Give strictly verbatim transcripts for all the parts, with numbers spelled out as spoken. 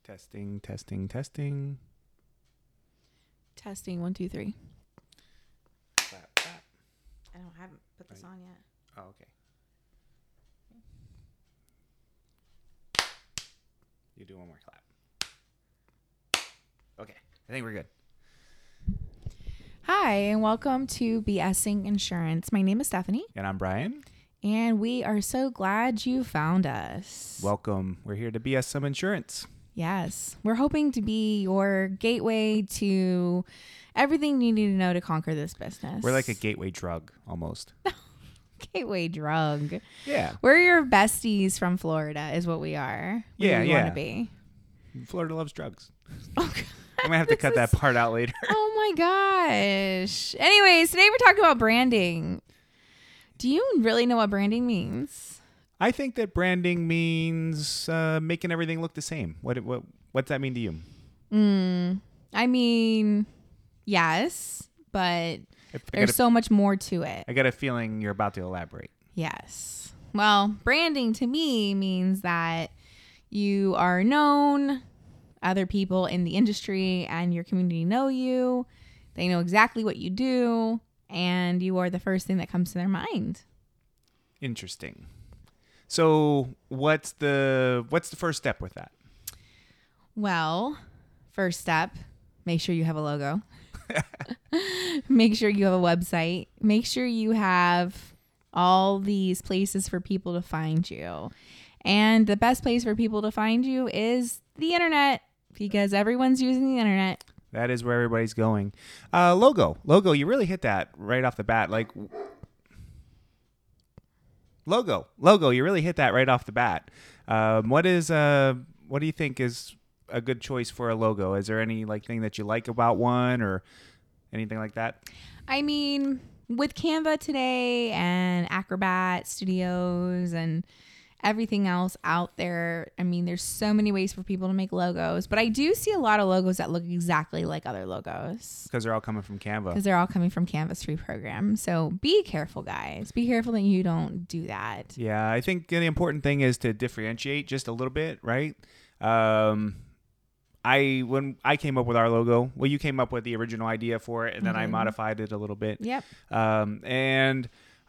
Testing, testing, testing. Testing one, two, three. Clap, clap. I don't haven't put this Right. on yet. Oh, okay. You do one more clap. Okay, I think we're good. Hi, and welcome to BSing Insurance. My name is Stephanie, And I'm Brian. and we are so glad you found us. Welcome. We're here to B S some insurance. Yes, we're hoping to be your gateway to everything you need to know to conquer this business. We're like a gateway drug, almost. gateway drug. Yeah. We're your besties from Florida, is what we are. What Yeah, we yeah. Want to be. Florida loves drugs. Oh, God. I'm going to have to This cut that is- part out later. Oh my gosh. Anyways, today we're talking about branding. Do you really know what branding means? I think that branding means uh, making everything look the same. What what what's that mean to you? Mm, I mean, yes, but If I, there's got a, so much more to it. I got a feeling you're about to elaborate. Yes. Well, branding to me means that you are known, other people in the industry and your community know you. They know exactly what you do, and you are the first thing that comes to their mind. Interesting. So what's the what's the first step with that? Well, first step, make sure you have a logo. Make sure you have a website. Make sure you have all these places for people to find you. And the best place for people to find you is the internet, because everyone's using the internet. That is where everybody's going. Uh, logo, logo. You really hit that right off the bat. Like logo, logo. You really hit that right off the bat. Um, what is uh, what do you think is a good choice for a logo? Is there any like thing that you like about one or anything like that? I mean, with Canva today and Acrobat Studios and everything else out there, I mean, there's so many ways for people to make logos, but I do see a lot of logos that look exactly like other logos Because they're all coming from Canva. because they're all coming from Canva's free program. So be careful, guys. Be careful that you don't do that. Yeah, I think the important thing is to differentiate just a little bit, right? Um, I when I came up with our logo, well, you came up with the original idea for it, and then I Mhm. modified it a little bit. Yep, Um, and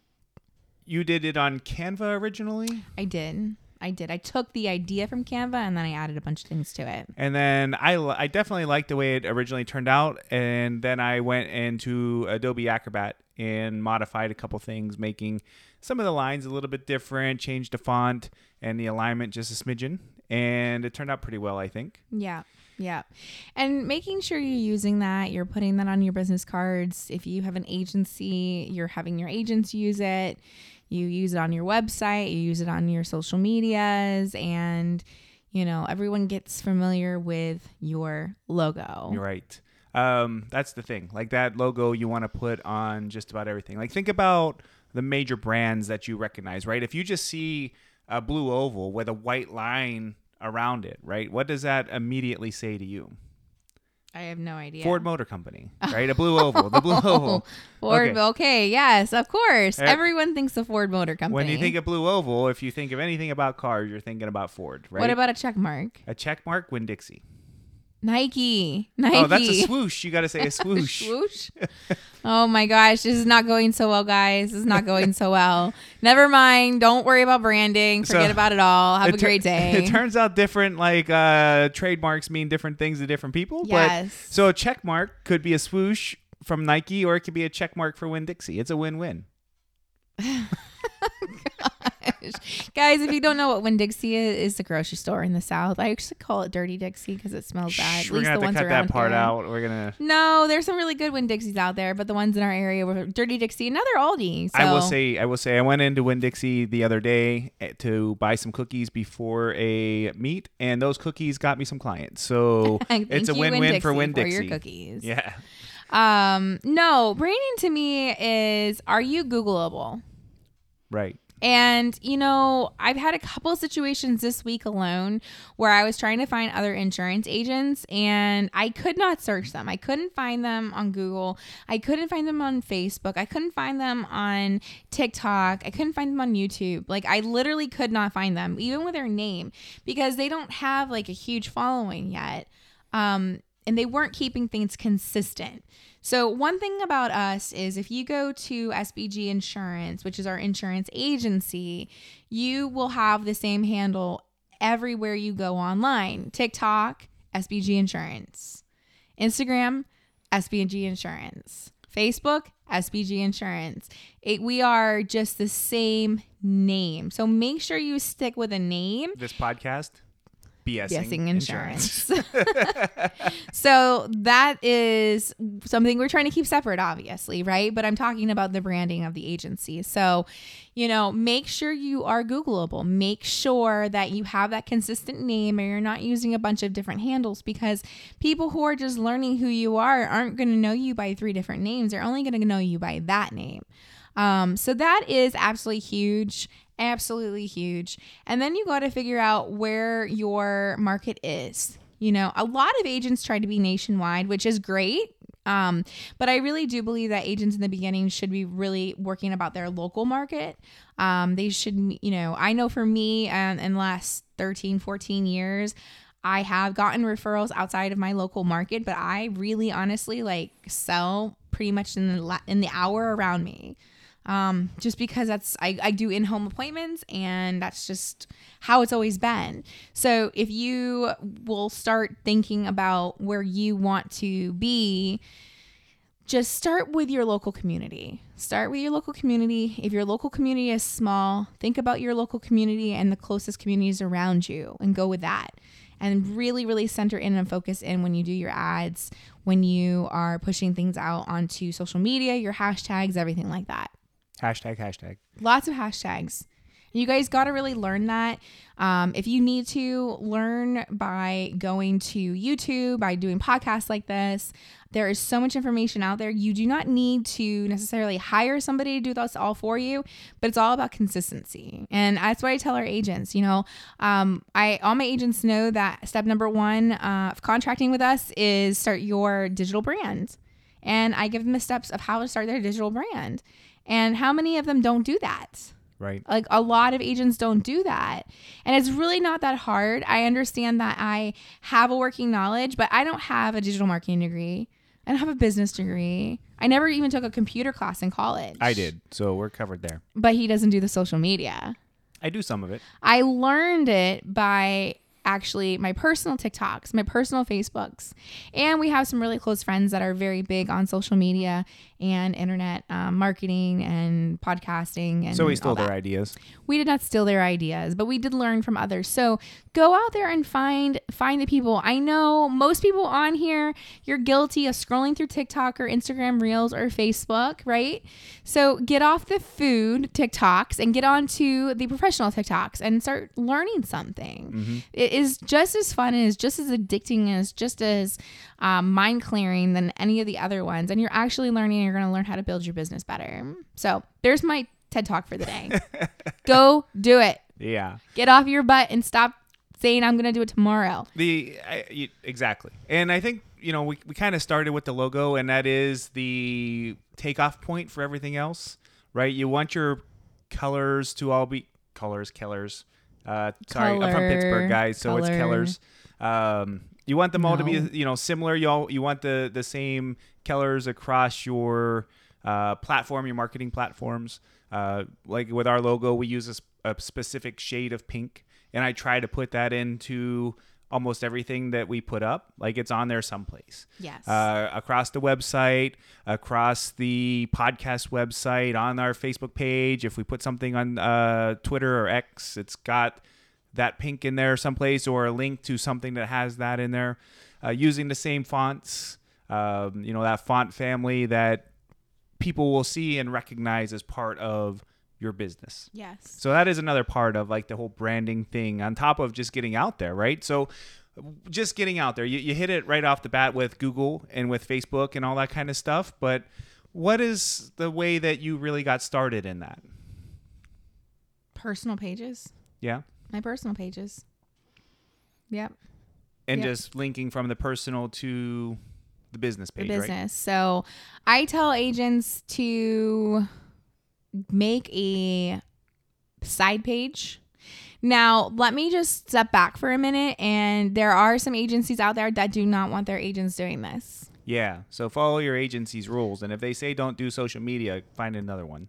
you did it on Canva originally, I did. I did. I took the idea from Canva and then I added a bunch of things to it. and then I li- I definitely liked the way it originally turned out, and then I went into Adobe Acrobat and modified a couple things, making some of the lines a little bit different, changed the font and the alignment just a smidgen, and it turned out pretty well, I think. Yeah. Yeah. And making sure you're using that, you're putting that on your business cards. If you have an agency, you're having your agents use it. You use it on your website, you use it on your social medias, and, you know, everyone gets familiar with your logo. You're right. Um, that's the thing. Like that logo you want to put on just about everything. Like think about the major brands that you recognize, right? If you just see a blue oval with a white line around it, right? What does that immediately say to you? I have no idea. Ford Motor Company, right? A blue oval, the blue oval. Ford, Okay. okay. Yes, of course. Eh, Everyone thinks of Ford Motor Company. When you think of blue oval, if you think of anything about cars, you're thinking about Ford, right? What about a check mark? a check mark? Winn-Dixie. Nike. Nike. Oh, that's a swoosh. You got to say a swoosh. Swoosh. Oh my gosh, this is not going so well, guys. This is not going so well. Never mind. Don't worry about branding. Forget So, about it all. Have It a tur- great day. It turns out different, like uh, trademarks mean different things to different people. Yes. But so a check mark could be a swoosh from Nike, or it could be a check mark for Winn-Dixie. It's a win-win. Guys, if you don't know what Winn-Dixie is, is the grocery store in the South. I actually call it Dirty Dixie because it smells bad. Shh, At we're least gonna the have ones to cut around that part here. out. We're gonna. No, there's some really good Winn-Dixies out there, but the ones in our area were Dirty Dixie. Another Aldi. So. I will say, I will say, I went into Winn-Dixie the other day eh, to buy some cookies before a meet, and those cookies got me some clients. So Thank it's a you, win-win for Winn-Dixie, Winn-Dixie. for your cookies. Yeah, Um, no, branding to me is, are you Googleable? right. And, you know, I've had a couple of situations this week alone where I was trying to find other insurance agents and I could not search them. I couldn't find them on Google. I couldn't find them on Facebook. I couldn't find them on TikTok. I couldn't find them on YouTube. Like, I literally could not find them, even with their name, because they don't have like a huge following yet. Um, and they weren't keeping things consistent. So one thing about us is if you go to S B G Insurance, which is our insurance agency, you will have the same handle everywhere you go online. TikTok, S B G Insurance. Instagram, S B G Insurance. Facebook, S B G Insurance. It, we are just the same name. So make sure you stick with a name. This podcast? BSing, BSing insurance. insurance. So that is something we're trying to keep separate, obviously, right? But I'm talking about the branding of the agency. So, you know, make sure you are Googleable. Make sure that you have that consistent name and you're not using a bunch of different handles, because people who are just learning who you are aren't going to know you by three different names. They're only going to know you by that name. Um, so that is absolutely huge. Absolutely huge. And then you got to figure out where your market is. You know, a lot of agents try to be nationwide, which is great. Um, but I really do believe that agents in the beginning should be really working about their local market. Um, they should, you know, I know for me, um, in the last thirteen, fourteen years, I have gotten referrals outside of my local market, but I really honestly like sell pretty much in the, in the hour around me. Um, just because that's, I, I do in-home appointments and that's just how it's always been. So if you will start thinking about where you want to be, just start with your local community. Start with your local community. If your local community is small, think about your local community and the closest communities around you and go with that. And really, really center in and focus in when you do your ads, when you are pushing things out onto social media, your hashtags, everything like that. Hashtag, hashtag. Lots of hashtags. You guys got to really learn that. Um, if you need to learn by going to YouTube, by doing podcasts like this, there is so much information out there. You do not need to necessarily hire somebody to do this all for you, but it's all about consistency. And that's what I tell our agents. You know, um, I all my agents know that step number one uh, of contracting with us is start your digital brand. And I give them the steps of how to start their digital brand. And how many of them don't do that? Right. Like a lot of agents don't do that. And it's really not that hard. I understand that I have a working knowledge, but I don't have a digital marketing degree. I don't have a business degree. I never even took a computer class in college. I did. So we're covered there. But he doesn't do the social media. I do some of it. I learned it by actually my personal TikToks, my personal Facebooks. And we have some really close friends that are very big on social media and internet um, marketing and podcasting. And so we stole all their that. ideas. We did not steal their ideas, but we did learn from others. So go out there and find find the people. I know most people on here, you're guilty of scrolling through TikTok or Instagram Reels or Facebook, right? So get off the food TikToks and get onto the professional TikToks and start learning something. Mm-hmm. It is just as fun and is just as addicting and is just as um, mind clearing than any of the other ones. And you're actually learning, and you're going to learn how to build your business better. So there's my TED Talk for the day. Go do it. Yeah. Get off your butt and stop saying I'm going to do it tomorrow. The I, you, exactly. And I think, you know, we, we kind of started with the logo, and that is the takeoff point for everything else, right? You want your colors to all be colors, killers. Uh, sorry, Color, I'm from Pittsburgh, guys, so color. it's colors. Um, you want them all No. to be, you know, similar. You all, you want the the same colors across your uh, platform, your marketing platforms. Uh, like with our logo, we use a, sp- a specific shade of pink, and I try to put that into almost everything that we put up. Like it's on there someplace. Yes. Uh, across the website, across the podcast website, on our Facebook page. If we put something on uh, Twitter or X, it's got that pink in there someplace, or a link to something that has that in there. Uh, using the same fonts, um, you know, that font family that people will see and recognize as part of your business. Yes. So that is another part of like the whole branding thing on top of just getting out there, right? So just getting out there, you, you hit it right off the bat with Google and with Facebook and all that kind of stuff. But what is the way that you really got started in that? Personal pages. Yeah. My personal pages. Yep. And Yep. just linking from the personal to the business page, The right? business. So I tell agents to make a side page. Now, let me just step back for a minute. And there are some agencies out there that do not want their agents doing this. Yeah. So follow your agency's rules. And if they say don't do social media, find another one.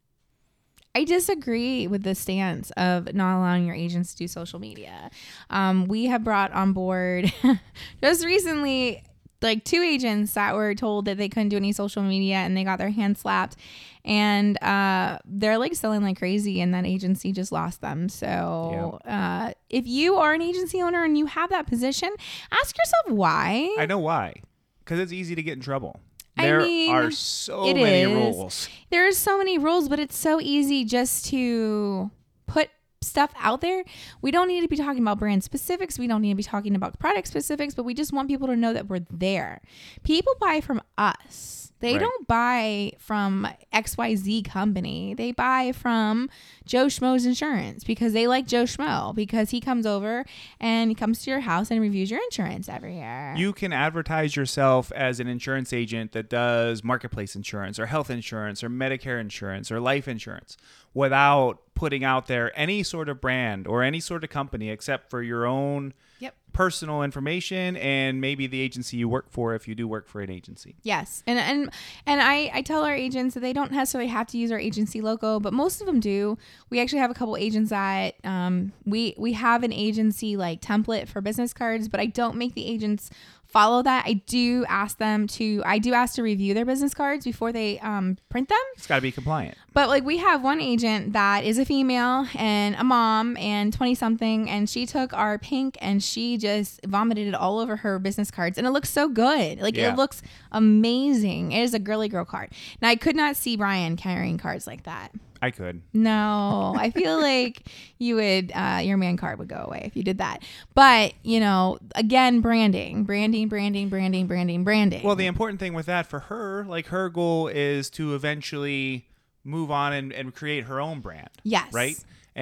I disagree with the stance of not allowing your agents to do social media. Um, we have brought on board just recently like two agents that were told that they couldn't do any social media and they got their hands slapped, and uh, they're like selling like crazy, and that agency just lost them. So uh, if you are an agency owner and you have that position, ask yourself why. I know why. Because it's easy to get in trouble. I There mean, are so it many is. rules. There's so many rules, but it's so easy just to put stuff out there. We don't need to be talking about brand specifics. We don't need to be talking about product specifics, but we just want people to know that we're there. People buy from us. They Right. don't buy from X Y Z company. They buy from Joe Schmo's Insurance because they like Joe Schmo, because he comes over and he comes to your house and reviews your insurance every year. You can advertise yourself as an insurance agent that does marketplace insurance or health insurance or Medicare insurance or life insurance without putting out there any sort of brand or any sort of company except for your own Yep. personal information and maybe the agency you work for if you do work for an agency. Yes. And and and I, I tell our agents that they don't necessarily have to use our agency logo, but most of them do. We actually have a couple agents that um we we have an agency like template for business cards, but I don't make the agents follow that. I do ask them to I do ask to review their business cards before they um print them. It's got to be compliant. But like we have one agent that is a female and a mom and twenty something, and she took our pink and she just vomited it all over her business cards, and it looks so good. Like Yeah. it looks amazing. It is a girly girl card. Now I could not see Brian carrying cards like that. I could. No, I feel like you would, uh, your man card would go away if you did that. But, you know, again, branding, branding, branding, branding, branding, branding. Well, the important thing with that for her, like her goal is to eventually move on and, and create her own brand. Yes. Right?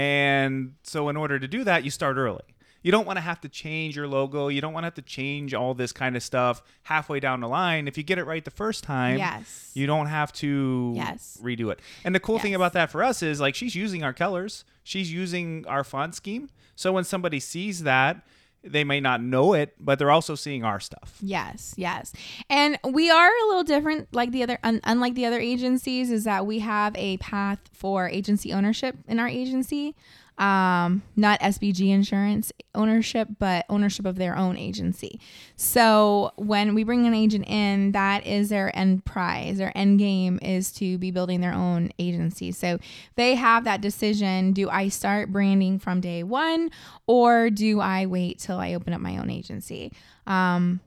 And so in order to do that, you start early. You don't want to have to change your logo. You don't want to have to change all this kind of stuff halfway down the line. If you get it right the first time, Yes. you don't have to Yes. redo it. And the cool thing Yes. about that for us is like she's using our colors. She's using our font scheme. So when somebody sees that, they may not know it, but they're also seeing our stuff. Yes, yes. And we are a little different like the other un- unlike the other agencies is that we have a path for agency ownership in our agency. Um, not S B G insurance ownership, but ownership of their own agency. So when we bring an agent in, that is their end prize. Their end game is to be building their own agency. So they have that decision. Do I start branding from day one, or do I wait till I open up my own agency? Um,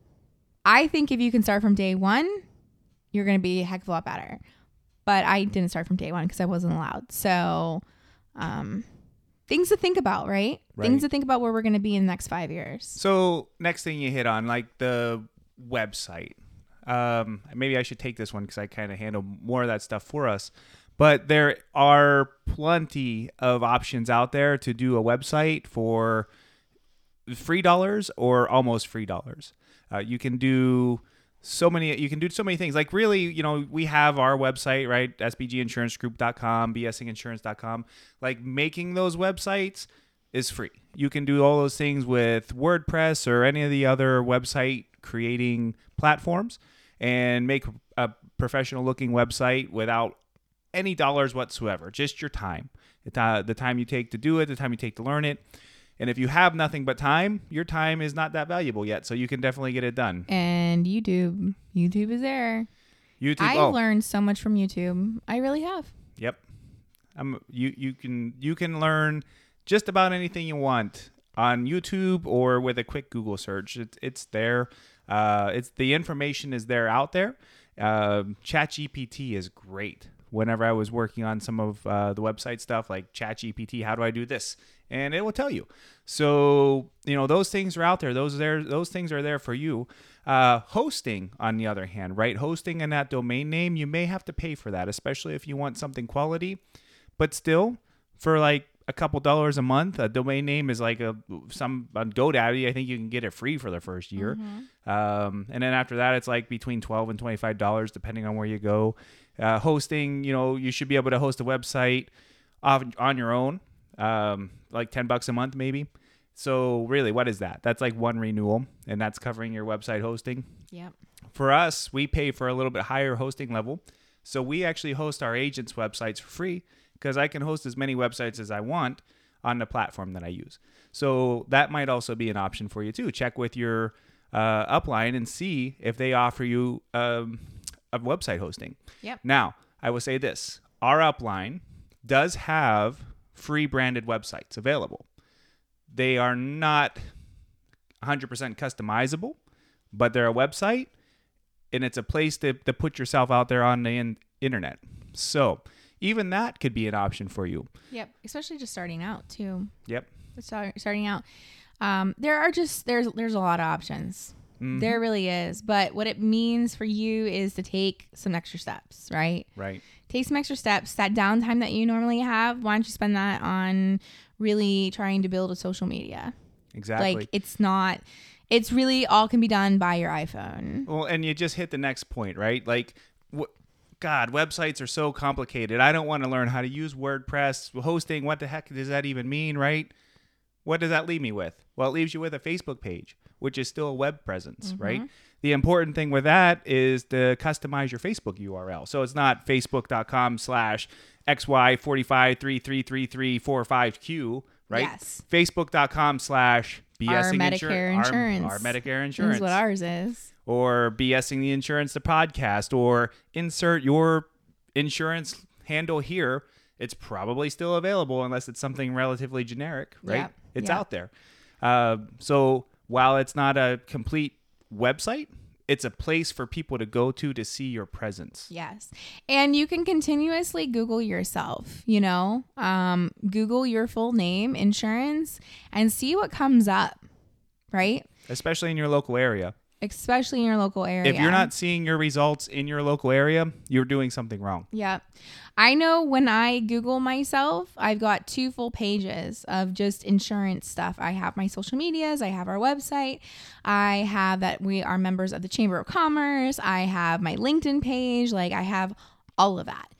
I think if you can start from day one, you're going to be a heck of a lot better. But I didn't start from day one because I wasn't allowed. So, um, things to think about, right? Right. Things to think about where we're going to be in the next five years. So next thing you hit on, like the website. Um, maybe I should take this one because I kind of handle more of that stuff for us. But there are plenty of options out there to do a website for free dollars or almost free dollars. Uh, you can do so many you can do so many things. Like really, you know, we have our website, right? S B G insurance group dot com, b s insurance dot com. Like making those websites is free. You can do all those things with WordPress or any of the other website creating platforms and make a professional looking website without any dollars whatsoever, just your time. The, the time you take to do it, the time you take to learn it. And if you have nothing but time, your time is not that valuable yet. So you can definitely get it done. And YouTube, YouTube is there. YouTube. I've oh, learned so much from YouTube. I really have. Yep. Um, you you can you can learn just about anything you want on YouTube or with a quick Google search. It's it's there. Uh, it's the information is there out there. Um, ChatGPT is great. Whenever I was working on some of uh, the website stuff like ChatGPT, how do I do this? And it will tell you. So, you know, those things are out there. Those there, those things are there for you. Uh, hosting, on the other hand, right? Hosting in that domain name, you may have to pay for that, especially if you want something quality. But still, for like a couple dollars a month. A domain name is like a some on GoDaddy. I think you can get it free for the first year. Mm-hmm. Um, and then after that, it's like between twelve and twenty-five dollars depending on where you go. Uh, hosting, you know, you should be able to host a website off, on your own, um, like ten bucks a month maybe. So really, what is that? That's like one renewal, and that's covering your website hosting. Yep. For us, we pay for a little bit higher hosting level. So we actually host our agents' websites for free because I can host as many websites as I want on the platform that I use. So that might also be an option for you too. Check with your uh, upline and see if they offer you um, a website hosting. Yep. Now, I will say this. Our upline does have free branded websites available. They are not one hundred percent customizable, but they're a website, and it's a place to, to put yourself out there on the in- internet. So even that could be an option for you. Yep. Especially just starting out too. Yep. Start, starting out. Um, there are just, there's, there's a lot of options. Mm-hmm. There really is. But what it means for you is to take some extra steps, right? Right. Take some extra steps. That downtime that you normally have, why don't you spend that on really trying to build a social media? Exactly. Like it's not, it's really all can be done by your iPhone. Well, and you just hit the next point, right? Like, wh- God, websites are so complicated. I don't want to learn how to use WordPress, hosting. What the heck does that even mean, right? What does that leave me with? Well, it leaves you with a Facebook page, which is still a web presence, mm-hmm. right? The important thing with that is to customize your Facebook U R L. So it's not facebook.com slash XY45333345Q, right? Yes. Facebook.com slash BSing our Medicare insur- insurance. Our, our Medicare insurance. Is what ours is. Or BSing the insurance, the podcast, or insert your insurance handle here. It's probably still available unless it's something relatively generic, right? Yep. It's yep. out there. Uh, so while it's not a complete website, it's a place for people to go to to see your presence. Yes. And you can continuously Google yourself, you know, um, Google your full name, insurance, and see what comes up, right? Especially in your local area. Especially in your local area. If you're not seeing your results in your local area, you're doing something wrong. Yeah. I know when I Google myself, I've got two full pages of just insurance stuff. I have my social medias. I have our website. I have that we are members of the Chamber of Commerce. I have my LinkedIn page. Like I have all of that.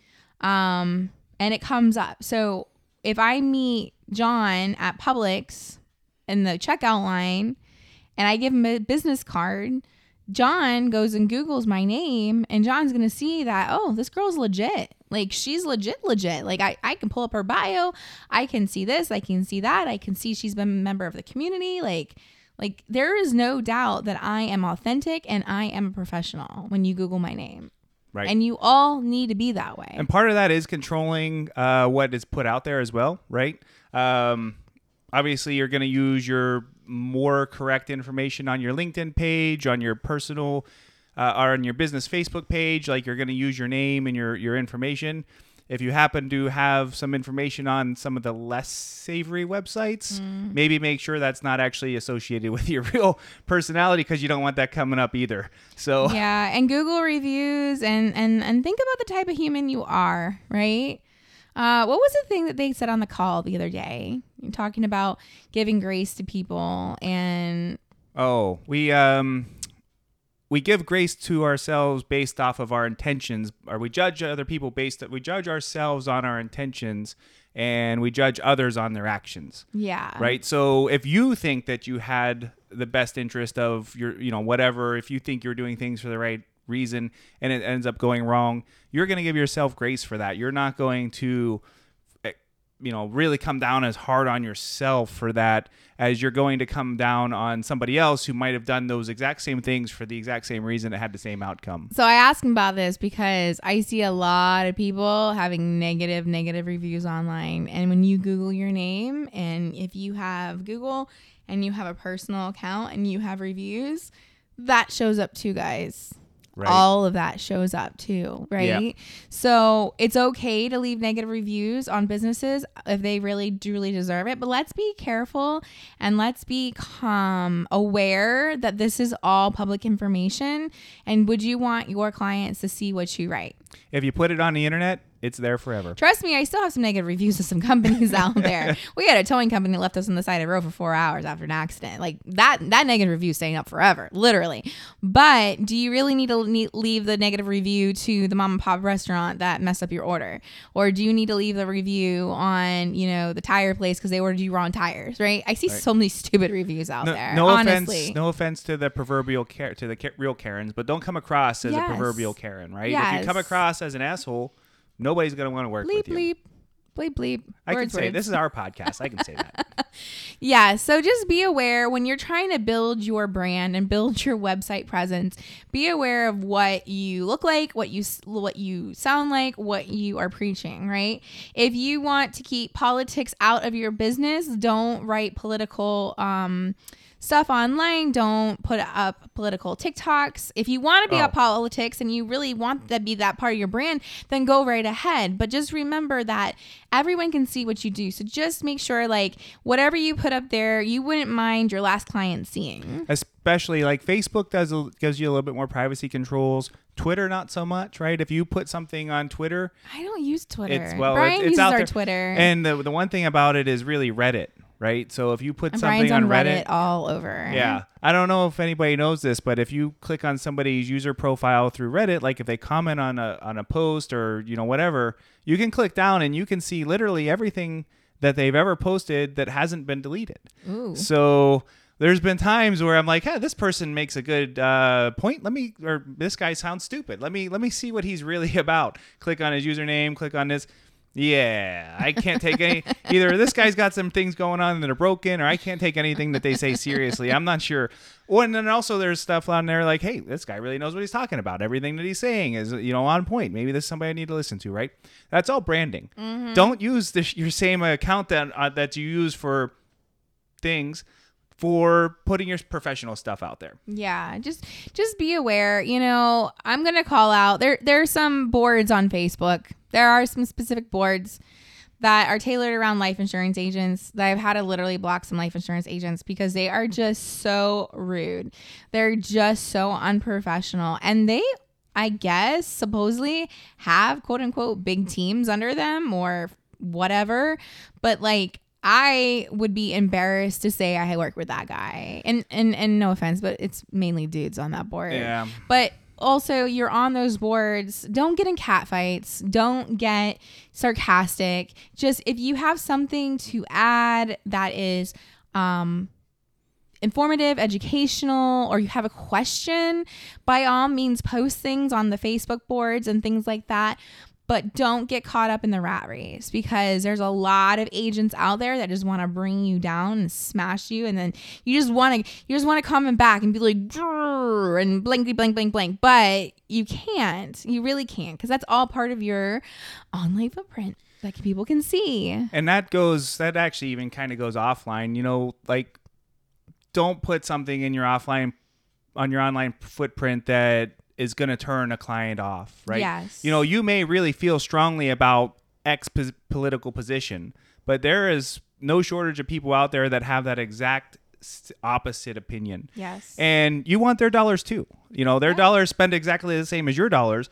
Um, and it comes up. So if I meet John at Publix in the checkout line, and I give him a business card, John goes and Googles my name, and John's going to see that, oh, this girl's legit. Like, she's legit, legit. Like, I, I can pull up her bio. I can see this. I can see that. I can see she's been a member of the community. Like, like there is no doubt that I am authentic and I am a professional when you Google my name. Right. And you all need to be that way. And part of that is controlling uh, what is put out there as well, right? Um, obviously, you're going to use your more correct information on your LinkedIn page, on your personal uh, or on your business Facebook page. Like you're going to use your name and your, your information. If you happen to have some information on some of the less savory websites, mm. maybe make sure that's not actually associated with your real personality because you don't want that coming up either. So yeah, and Google reviews and, and, and think about the type of human you are, right? Uh, what was the thing that they said on the call the other day? You're talking about giving grace to people and... Oh, we um we give grace to ourselves based off of our intentions, or we judge other people based... We judge ourselves on our intentions, and we judge others on their actions. Yeah. Right? So if you think that you had the best interest of your, you know, whatever, if you think you're doing things for the right reason and it ends up going wrong, you're going to give yourself grace for that. You're not going to, you know, really come down as hard on yourself for that as you're going to come down on somebody else who might have done those exact same things for the exact same reason that had the same outcome. So I asked him about this because I see a lot of people having negative, negative reviews online. And when you Google your name, and if you have Google and you have a personal account and you have reviews, that shows up too, guys. Right. All of that shows up too, right? Yeah. So it's okay to leave negative reviews on businesses if they really truly deserve it. But let's be careful and let's be um, aware that this is all public information. And would you want your clients to see what you write? If you put it on the internet, It's there forever. Trust me, I still have some negative reviews of some companies out there. We had a towing company that left us on the side of the road for four hours after an accident. Like that, that negative review is staying up forever, literally. But do you really need to le- leave the negative review to the mom and pop restaurant that messed up your order? Or do you need to leave the review on, you know, the tire place because they ordered you wrong tires, right? I see Right. so many stupid reviews out No, there, no honestly. offense, no offense to the proverbial Karen, to the Ka- real Karens, but don't come across as Yes. a proverbial Karen, right? If Yes. you come across as an asshole, nobody's going to want to work Bleep, with you. bleep. Bleep, bleep. I can Words, say words. this is our podcast. I can say that. Yeah, so just be aware when you're trying to build your brand and build your website presence. Be aware of what you look like, what you what you sound like, what you are preaching, right? If you want to keep politics out of your business, don't write political um stuff online. Don't put up political TikToks. If you want to be Oh. up politics and you really want that to be that part of your brand, then go right ahead. But just remember that everyone can see what you do. So just make sure, like, whatever you put up there, you wouldn't mind your last client seeing. Especially like Facebook does gives you a little bit more privacy controls. Twitter, not so much, right? If you put something on Twitter, I don't use Twitter. it's well, Brian it's, it's uses out our there. Twitter. And the the one thing about it is really Reddit, right? So if you put And something Brian's on on Reddit, Reddit all over. yeah, I don't know if anybody knows this, but if you click on somebody's user profile through Reddit, like if they comment on a on a post or you know whatever, you can click down and you can see literally everything that they've ever posted that hasn't been deleted. Ooh. So there's been times where I'm like, hey, this person makes a good uh, point. Let me, or this guy sounds stupid. Let me, let me see what he's really about. Click on his username. Click on this. Yeah, I can't take any. Either this guy's got some things going on that are broken, or I can't take anything that they say seriously. I'm not sure. Or and then also there's stuff on there like, hey, this guy really knows what he's talking about. Everything that he's saying is you know on point. Maybe this is somebody I need to listen to. Right? That's all branding. Mm-hmm. Don't use this your same account that uh, that you use for things for putting your professional stuff out there. Yeah, just just be aware. You know, I'm gonna call out there. There are some boards on Facebook. There are some specific boards that are tailored around life insurance agents that I've had to literally block some life insurance agents because they are just so rude. They're just so unprofessional, and they, I guess, supposedly have quote unquote big teams under them or whatever, but like. I would be embarrassed to say I work with that guy. And, and and no offense, but it's mainly dudes on that board. Yeah. But also, you're on those boards. Don't get in catfights. Don't get sarcastic. Just if you have something to add that is um, informative, educational, or you have a question, by all means, post things on the Facebook boards and things like that. But don't get caught up in the rat race because there's a lot of agents out there that just want to bring you down and smash you. And then you just want to, you just want to comment back and be like, "Grrr," and blankety blank, blank, blank. But you can't, you really can't because that's all part of your online footprint that people can see. And that goes, that actually even kind of goes offline, you know, like don't put something in your offline, on your online footprint that is going to turn a client off, right? Yes. You know, you may really feel strongly about X pos- political position, but there is no shortage of people out there that have that exact s- opposite opinion. Yes. And you want their dollars too. You know, their Yeah. dollars spent exactly the same as your dollars.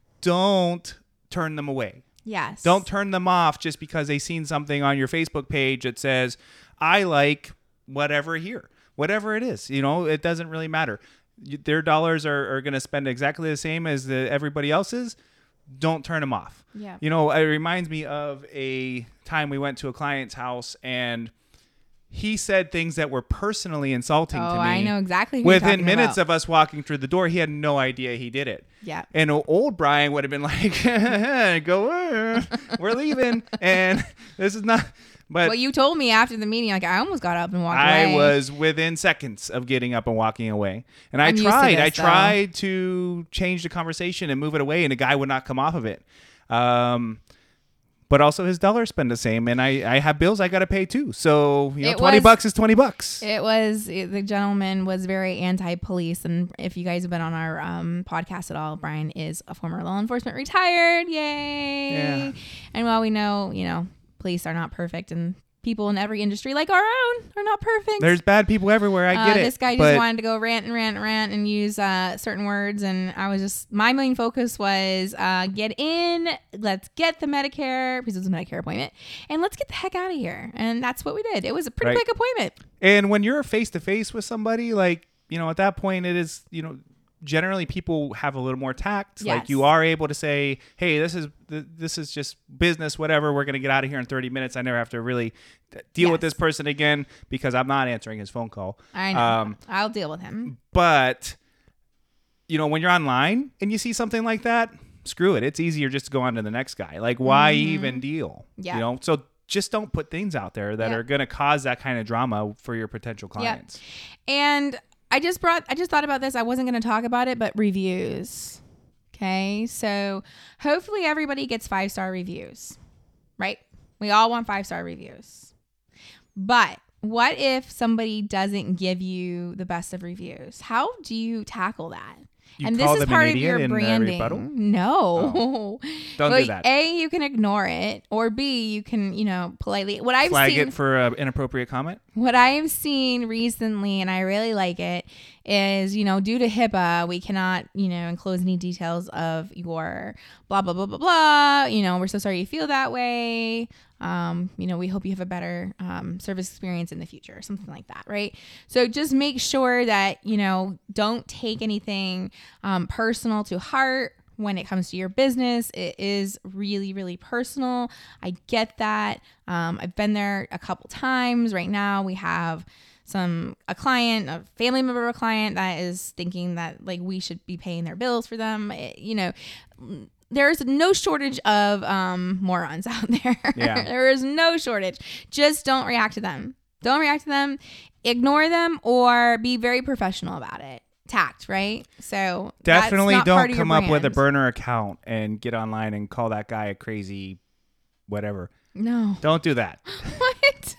Don't turn them away. Yes. Don't turn them off just because they seen something on your Facebook page that says, I like whatever here, whatever it is. You know, it doesn't really matter. You- Their dollars are, are going to spend exactly the same as the, everybody else's. Don't turn them off. Yeah. You know, it reminds me of a time we went to a client's house and he said things that were personally insulting Oh, to me. I know exactly who you're Within talking minutes about. of us walking through the door, he had no idea he did it. Yeah. And o- old Brian would have been like, go, uh, we're leaving. And this is not, but Well, you told me after the meeting, like I almost got up and walked I away. was within seconds of getting up and walking away. And I I'm used to tried, I this, though. tried to change the conversation and move it away, and the guy would not come off of it. Um, but also his dollars spend the same, and I, I have bills I got to pay too. So, you know, It twenty was- bucks is twenty bucks. It was it, the gentleman was very anti-police, and if you guys have been on our um, podcast at all, Brian is a former law enforcement retired. Yay! Yeah. And while we know, you know, police are not perfect, and people in every industry, like our own, are not perfect. There's bad people everywhere. I get uh, it. This guy just wanted to go rant and rant and rant and use uh, certain words. And I was just, my main focus was uh, get in, let's get the Medicare, because it was a Medicare appointment, and let's get the heck out of here. And that's what we did. It was a pretty right. quick appointment. And when you're face to face with somebody, like, you know, at that point it is, you know, generally people have a little more tact. Yes. Like you are able to say, hey, this is this is just business, whatever. We're going to get out of here in thirty minutes. I never have to really deal yes. with this person again because I'm not answering his phone call. I know. Um, I'll deal with him. But, you know, when you're online and you see something like that, screw it. It's easier just to go on to the next guy. Like, why mm-hmm. even deal? Yeah. You know, so just don't put things out there that yeah. are going to cause that kind of drama for your potential clients. Yeah. And I just brought, I just thought about this. I wasn't going to talk about it, but reviews. Okay. So hopefully everybody gets five-star reviews, right? We all want five-star reviews. But what if somebody doesn't give you the best of reviews? How do you tackle that? You and call this is them part an of your idiot in, uh, branding. rebuttal? No. Oh. Don't Well, do that. A, you can ignore it, or B, you can, you know, politely. What I've Flag seen, it for an inappropriate comment. what I have seen recently, and I really like it, is, you know, due to HIPAA, we cannot, you know, enclose any details of your blah, blah, blah, blah, blah. You know, we're so sorry you feel that way. Um, you know, we hope you have a better um, service experience in the future, or something like that, right? So just make sure that, you know, don't take anything um, personal to heart when it comes to your business. It is really, really personal. I get that. Um, I've been there a couple times. Right now we have some a client, a family member of a client that is thinking that like we should be paying their bills for them. It, you know, there's no shortage of um, morons out there. Yeah. There is no shortage. Just don't react to them. Don't react to them. Ignore them, or be very professional about it. Tact, right? So definitely that's not part don't of your come up with a brand. burner account and get online and call that guy a crazy whatever. No. Don't do that. What?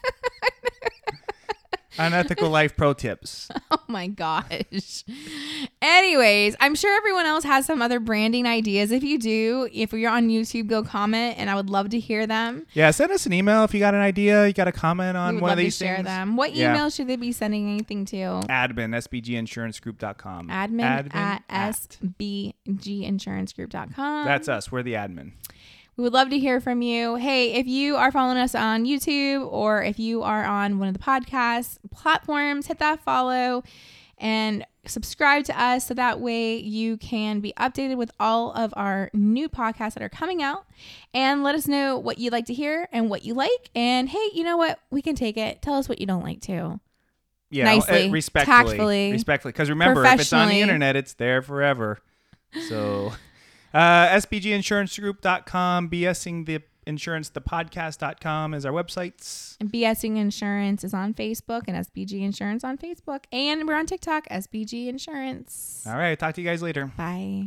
Unethical life pro tips. Oh my gosh. Anyways, I'm sure everyone else has some other branding ideas. If you do, if you're on YouTube, go comment, and I would love to hear them. Yeah, send us an email if you got an idea, you got a comment on We would one love of these to share things. them. What Yeah. email should they be sending anything to? Admin, S B G insurance group dot com. Admin, Admin at S B G insurance group dot com. That's us. We're the admin. We would love to hear from you. Hey, if you are following us on YouTube, or if you are on one of the podcast platforms, hit that follow and subscribe to us so that way you can be updated with all of our new podcasts that are coming out. And let us know what you'd like to hear and what you like. And hey, you know what? We can take it. Tell us what you don't like too. Yeah, Nicely, uh, respectfully, tactfully, respectfully. Because remember, if it's on the professionally. internet, it's there forever. So, uh, S B G insurance group dot com, BSing the insurance, the podcast dot com is our websites. And BSing Insurance is on Facebook, and S B G Insurance on Facebook. And we're on TikTok, S B G Insurance. All right, talk to you guys later. Bye.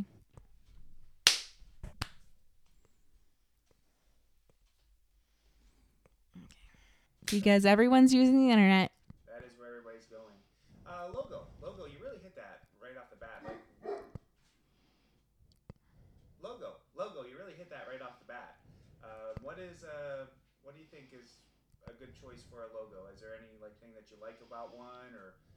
Because everyone's using the internet. That is where everybody's going. Uh, logo, logo, you really hit that right off the bat. Like, logo, logo, you really hit that right off the bat. Uh, what is, uh, what do you think is a good choice for a logo? Is there any like thing that you like about one, or